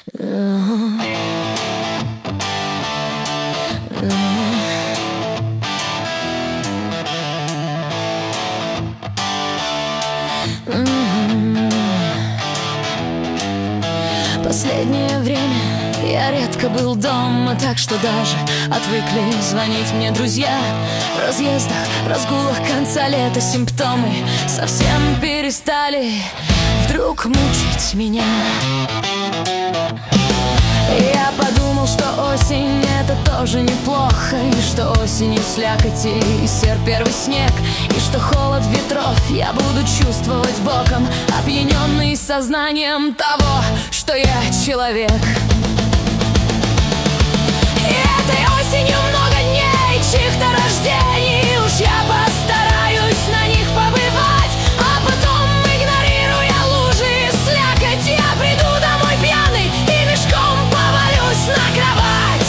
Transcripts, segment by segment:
Последнее время я редко был дома, так что даже отвыкли звонить мне друзья. В разъездах, разгулах конца лета симптомы совсем перестали вдруг мучить меня. Я подумал, что осень — это тоже неплохо, и что осенью слякоти и серп первый снег, и что холод ветров я буду чувствовать боком, опьяненный сознанием того, что я человек. И этой осенью много дней чьих-то рождений, уж я постараюсь на них побывать, а потом, игнорируя лужи и слякоть, я приду домой пьяный и мешком повалюсь на кровать.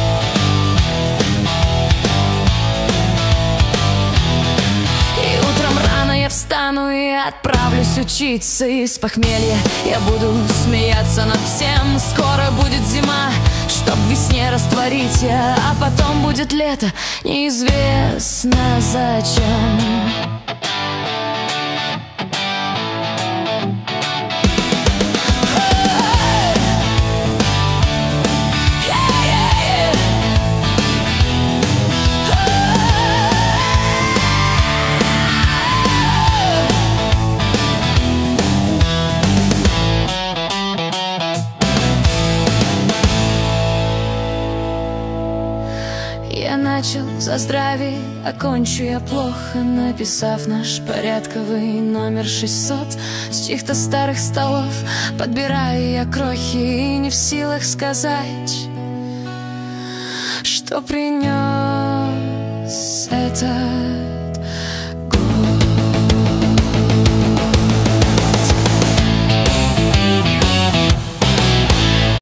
И утром рано я встану и отправлюсь учиться, и с похмелья я буду смеяться над всем. Скоро будет зима, чтоб в весне растворить я, а потом будет лето, неизвестно зачем. Я начал за здравие, окончу я плохо, написав наш порядковый номер 600 с чьих-то старых столов. Подбираю я крохи и не в силах сказать, что принес.